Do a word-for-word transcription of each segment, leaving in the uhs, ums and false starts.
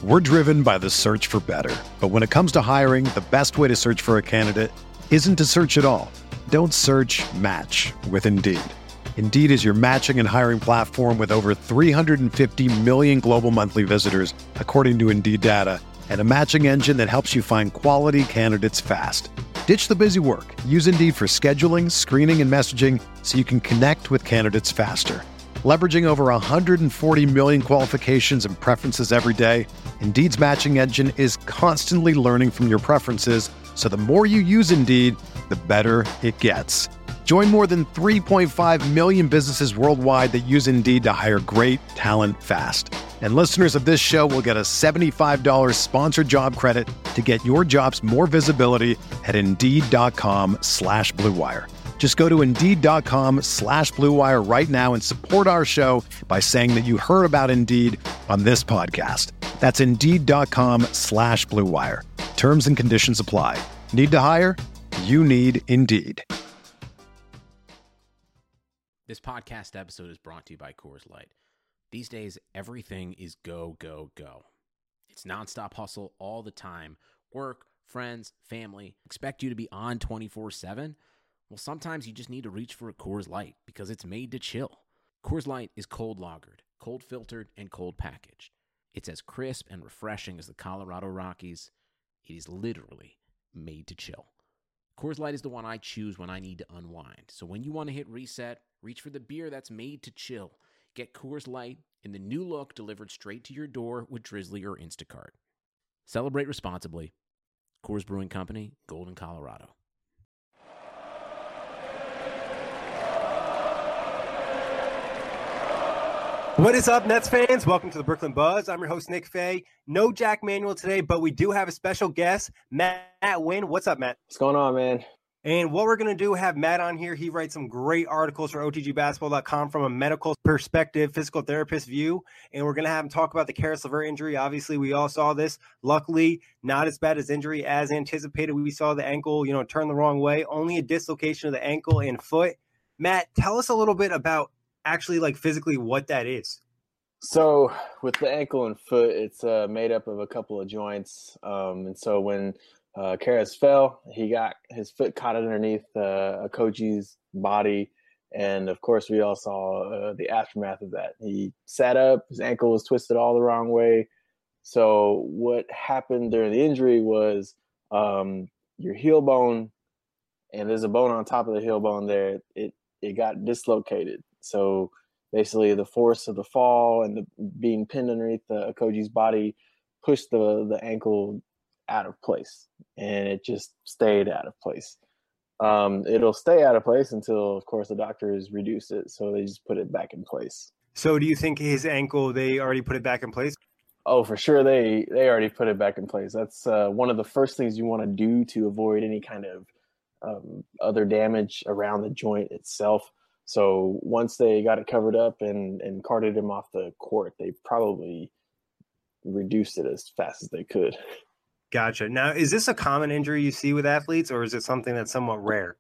We're driven by the search for better. But when it comes to hiring, the best way to search for a candidate isn't to search at all. Don't search, match with Indeed. Indeed is your matching and hiring platform with over three hundred fifty million global monthly visitors, according to Indeed data, and a matching engine that helps you find quality candidates fast. Ditch the busy work. Use Indeed for scheduling, screening, and messaging so you can connect with candidates faster. Leveraging over one hundred forty million qualifications and preferences every day, Indeed's matching engine is constantly learning from your preferences, so the more you use Indeed, the better it gets. Join more than three point five million businesses worldwide that use Indeed to hire great talent fast. And listeners of this show will get a seventy-five dollars sponsored job credit to get your jobs more visibility at Indeed.com slash Blue Wire. Just go to Indeed.com slash Blue Wire right now and support our show by saying that you heard about Indeed on this podcast. That's Indeed.com slash Blue Wire. Terms and conditions apply. Need to hire? You need Indeed. This podcast episode is brought to you by Coors Light. These days, everything is go, go, go. It's nonstop hustle all the time. Work, friends, family, expect you to be on twenty-four seven. Well, sometimes you just need to reach for a Coors Light because it's made to chill. Coors Light is cold lagered, cold filtered, and cold packaged. It's as crisp and refreshing as the Colorado Rockies. It is literally made to chill. Coors Light is the one I choose when I need to unwind. So when you want to hit reset, reach for the beer that's made to chill. Get Coors Light in the new look delivered straight to your door with Drizzly or Instacart. Celebrate responsibly. Coors Brewing Company, Golden, Colorado. What is up, Nets fans? Welcome to the Brooklyn Buzz. I'm your host, Nick Fay. No Jack Manuel today, but we do have a special guest, Matt Wynn. What's up, Matt? What's going on, man? And what we're going to do, have Matt on here. He writes some great articles for O T G basketball dot com from a medical perspective, physical therapist view. And we're going to have him talk about the Caris LeVert injury. Obviously, we all saw this. Luckily, not as bad as injury as anticipated. We saw the ankle, you know, turn the wrong way. Only a dislocation of the ankle and foot. Matt, tell us a little bit about actually, like, physically what that is. So with the ankle and foot, it's uh, made up of a couple of joints. Um, and so when uh, Caris fell, he got his foot caught underneath uh, Okoji's body. And, of course, we all saw uh, the aftermath of that. He sat up. His ankle was twisted all the wrong way. So what happened during the injury was um, your heel bone, and there's a bone on top of the heel bone there, it, it got dislocated. So basically the force of the fall and the being pinned underneath the Okoji's body pushed the, the ankle out of place, and it just stayed out of place. Um, it'll stay out of place until, of course, the doctors reduce it. So they just put it back in place. So do you think his ankle, they already put it back in place? Oh, for sure. They, they already put it back in place. That's uh, one of the first things you want to do to avoid any kind of um, other damage around the joint itself. So once they got it covered up and, and carted him off the court, they probably reduced it as fast as they could. Gotcha. Now, is this a common injury you see with athletes, or is it something that's somewhat rare?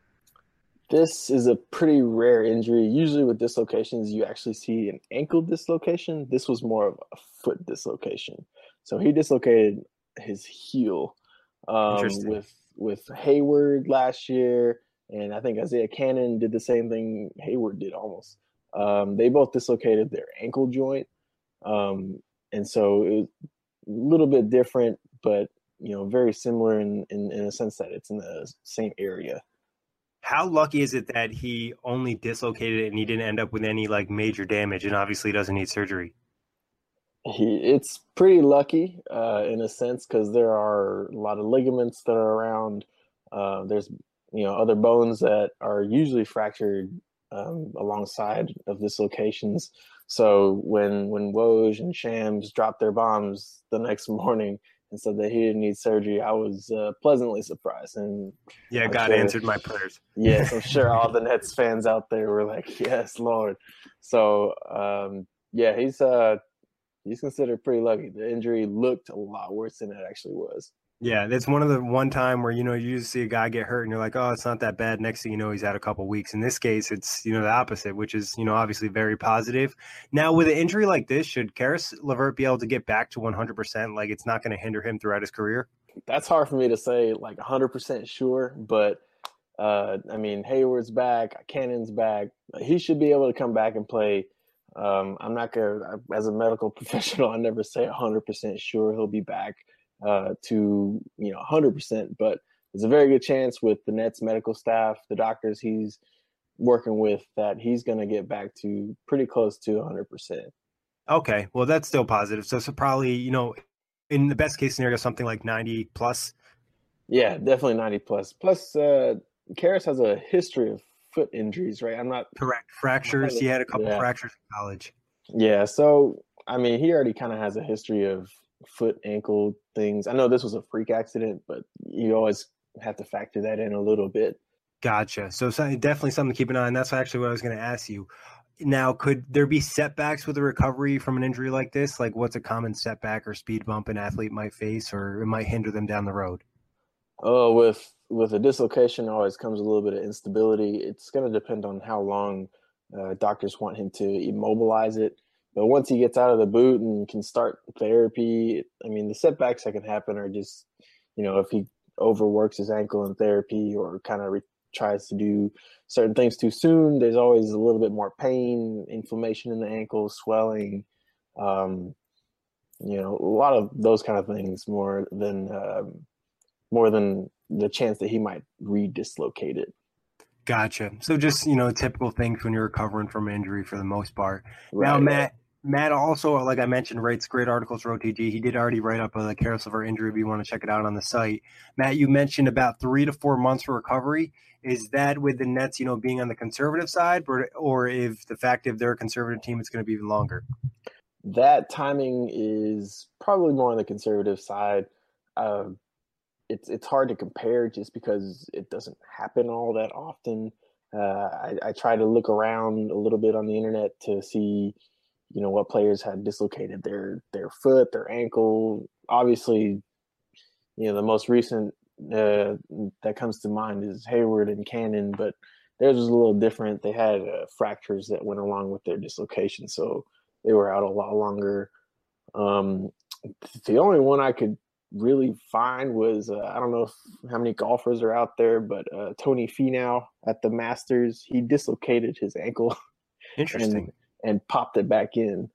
This is a pretty rare injury. Usually with dislocations, you actually see an ankle dislocation. This was more of a foot dislocation. So he dislocated his heel um, with with Hayward last year. And I think Isaiah Cannon did the same thing Hayward did almost. Um, they both dislocated their ankle joint. Um, and so it was a little bit different, but, you know, very similar in, in, in a sense that it's in the same area. How lucky is it that he only dislocated it and he didn't end up with any, like, major damage and obviously doesn't need surgery? He, it's pretty lucky uh, in a sense because there are a lot of ligaments that are around. Uh, there's you know, other bones that are usually fractured um, alongside of dislocations. So when when Woj and Shams dropped their bombs the next morning and said that he didn't need surgery, I was uh, pleasantly surprised. And yeah, I'm God sure, answered my prayers. Yes, I'm sure all the Nets fans out there were like, yes, Lord. So, um, yeah, he's uh, he's considered pretty lucky. The injury looked a lot worse than it actually was. Yeah, that's one of the one time where, you know, you usually see a guy get hurt and you're like, oh, it's not that bad. Next thing you know, he's out a couple weeks. In this case, it's, you know, the opposite, which is, you know, obviously very positive. Now, with an injury like this, should Karis LeVert be able to get back to one hundred percent? Like, it's not going to hinder him throughout his career? That's hard for me to say, like, one hundred percent sure. But, uh, I mean, Hayward's back. Cannon's back. He should be able to come back and play. Um, I'm not going to, as a medical professional, I never say one hundred percent sure he'll be back. Uh, to, you know, one hundred percent, but there's a very good chance with the Nets medical staff, the doctors he's working with, that he's going to get back to pretty close to one hundred percent. Okay, well, that's still positive. So, so probably, you know, in the best case scenario, something like ninety plus. Yeah, definitely ninety plus. Plus, uh, Karis has a history of foot injuries, right? I'm not correct. Fractures. He had a couple yeah. fractures in college. Yeah, so I mean, he already kind of has a history of foot, ankle things. I know this was a freak accident, but you always have to factor that in a little bit. Gotcha. So, so definitely something to keep an eye on. That's actually what I was going to ask you. Now, could there be setbacks with a recovery from an injury like this? Like, what's a common setback or speed bump an athlete might face, or it might hinder them down the road? Oh, with with a dislocation, always comes a little bit of instability. It's going to depend on how long uh, doctors want him to immobilize it. But once he gets out of the boot and can start therapy, I mean, the setbacks that can happen are just, you know, if he overworks his ankle in therapy or kind of re- tries to do certain things too soon, there's always a little bit more pain, inflammation in the ankle, swelling, um, you know, a lot of those kind of things more than um, more than the chance that he might re-dislocate it. Gotcha. So just, you know, typical things when you're recovering from an injury for the most part. Right, now, Matt, right. Matt also, like I mentioned, writes great articles for O T G. He did already write up a Karis LeVert injury if you want to check it out on the site. Matt, you mentioned about three to four months for recovery. Is that with the Nets, you know, being on the conservative side, or, or if the fact if they're a conservative team, it's going to be even longer? That timing is probably more on the conservative side. Uh, it's it's hard to compare just because it doesn't happen all that often. Uh, I, I try to look around a little bit on the internet to see, you know, what players had dislocated their their foot, their ankle. Obviously, you know, the most recent uh, that comes to mind is Hayward and Cannon, but theirs was a little different. They had uh, fractures that went along with their dislocation, so they were out a lot longer. Um, the only one I could really find was uh, I don't know if, how many golfers are out there, but uh, Tony Finau at the Masters, he dislocated his ankle. Interesting. And, and popped it back in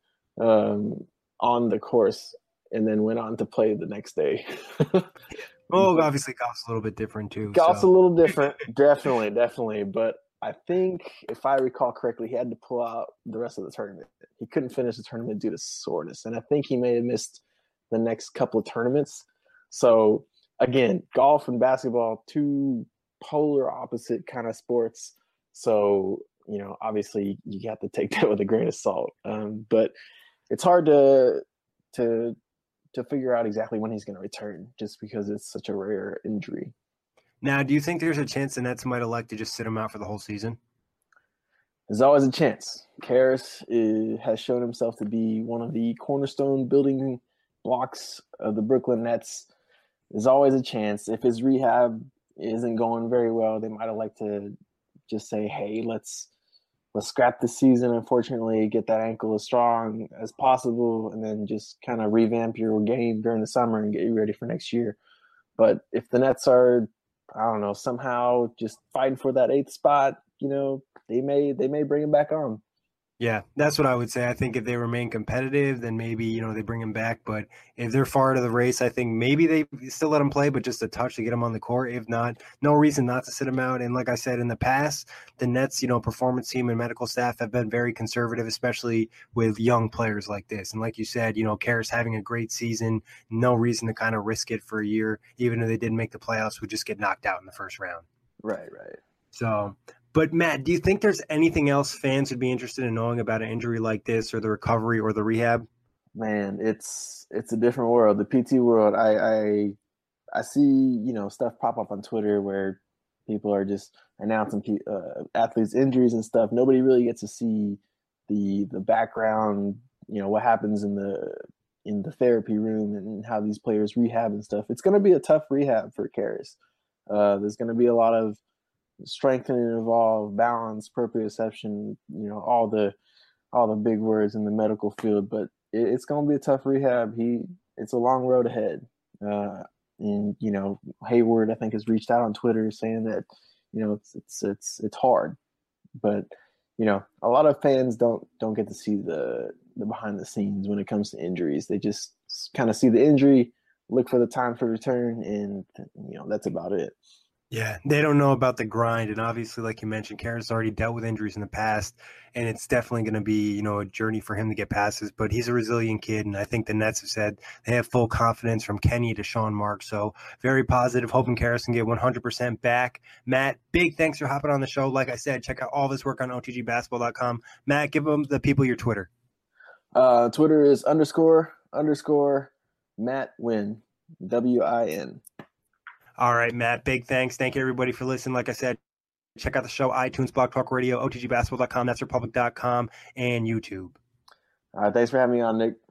um, on the course, and then went on to play the next day. Well, obviously golf's a little bit different too. Golf's so. a little different, definitely, definitely. But I think, if I recall correctly, he had to pull out the rest of the tournament. He couldn't finish the tournament due to soreness, and I think he may have missed the next couple of tournaments. So again, golf and basketball, two polar opposite kind of sports. So, you know, obviously you have to take that with a grain of salt. Um, but it's hard to to to figure out exactly when he's going to return, just because it's such a rare injury. Now, do you think there's a chance the Nets might elect to just sit him out for the whole season? There's always a chance. Karis is, has shown himself to be one of the cornerstone building blocks of the Brooklyn Nets. There's always a chance. If his rehab isn't going very well, they might elect to just say, hey, let's let's scrap the season, unfortunately, get that ankle as strong as possible, and then just kind of revamp your game during the summer and get you ready for next year. But if the Nets are, I don't know, somehow just fighting for that eighth spot, you know, they may they may bring him back on. Yeah, that's what I would say. I think if they remain competitive, then maybe, you know, they bring him back. But if they're far out of the race, I think maybe they still let him play, but just a touch to get him on the court. If not, no reason not to sit him out. And like I said, in the past, the Nets, you know, performance team and medical staff have been very conservative, especially with young players like this. And like you said, you know, Karis having a great season, no reason to kind of risk it for a year. Even if they didn't make the playoffs, would just get knocked out in the first round. Right, right. So – but, Matt, do you think there's anything else fans would be interested in knowing about an injury like this, or the recovery or the rehab? Man, it's it's a different world. The P T world, I, I I see, you know, stuff pop up on Twitter where people are just announcing uh, athletes' injuries and stuff. Nobody really gets to see the the background, you know, what happens in the in the therapy room and how these players rehab and stuff. It's going to be a tough rehab for Caris. Uh, there's going to be a lot of strengthening involved, balance, proprioception, you know, all the all the big words in the medical field. But it, it's going to be a tough rehab. He it's a long road ahead. Uh, and you know, Hayward, I think, has reached out on Twitter saying that, you know, it's it's it's it's hard, but you know, a lot of fans don't don't get to see the the behind the scenes when it comes to injuries. They just kind of see the injury, look for the time for return, and you know, that's about it. Yeah, they don't know about the grind. And obviously, like you mentioned, Caris already dealt with injuries in the past, and it's definitely going to be, you know, a journey for him to get past this. But he's a resilient kid, and I think the Nets have said they have full confidence from Kenny to Sean Marks. So very positive, hoping Caris can get one hundred percent back. Matt, big thanks for hopping on the show. Like I said, check out all this work on O T G basketball dot com. Matt, give them the people your Twitter. Uh, Twitter is underscore, underscore, Matt Win, W I N. All right, Matt, big thanks. Thank you, everybody, for listening. Like I said, check out the show, iTunes, Blog Talk Radio, O T G basketball dot com, Nets Republic dot com, and YouTube. All right, thanks for having me on, Nick.